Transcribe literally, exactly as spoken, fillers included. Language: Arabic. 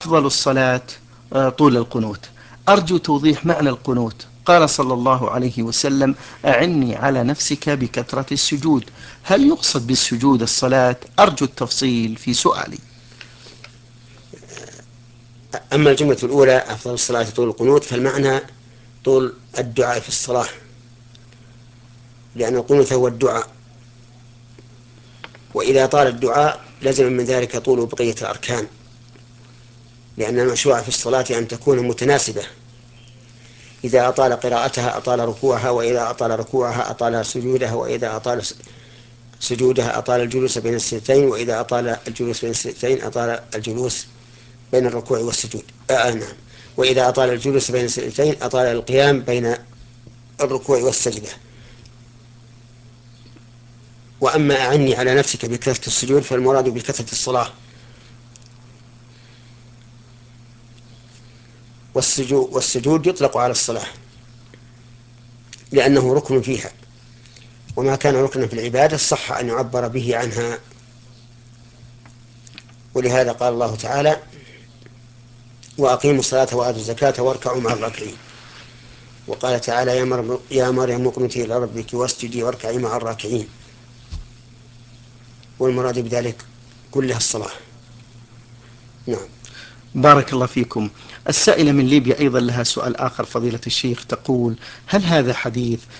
أفضل الصلاة آه، طول القنوت. أرجو توضيح معنى القنوت. قال صلى الله عليه وسلم: أعني على نفسك بكثرة السجود. هل يقصد بالسجود الصلاة؟ أرجو التفصيل في سؤالي. أما الجملة الأولى أفضل الصلاة طول القنوت، فالمعنى طول الدعاء في الصلاة، لأن القنوت هو الدعاء، وإذا طال الدعاء لزم من ذلك طول بقية الأركان، لأن المشروع في الصلاة أن تكون متناسبة. إذا أطال قراءتها أطال ركوعها، وإذا أطال ركوعها أطال سجودها، وإذا أطال سجودها أطال الجلوس بين السجدتين، وإذا أطال الجلوس بين السجدتين أطال الجلوس بين الركوع والسجود. آه نعم. وإذا أطال الجلوس بين السجدتين أطال القيام بين الركوع والسجدة. وأما أعني على نفسك بكثرة السجود فالمراد بكثرة الصلاة. والسجود, والسجود يطلق على الصلاة لأنه ركن فيها، وما كان ركنا في العبادة صح أن يعبر به عنها. ولهذا قال الله تعالى: وأقيموا الصلاة وآتوا الزكاة واركعوا مع الراكعين. وقال تعالى: يا مريم يا مريم اقنتي إلى ربك واسجدي واركعي مع الراكعين. والمراد بذلك كلها الصلاة. نعم. بارك الله فيكم. السائلة من ليبيا أيضا لها سؤال آخر فضيلة الشيخ، تقول: هل هذا حديث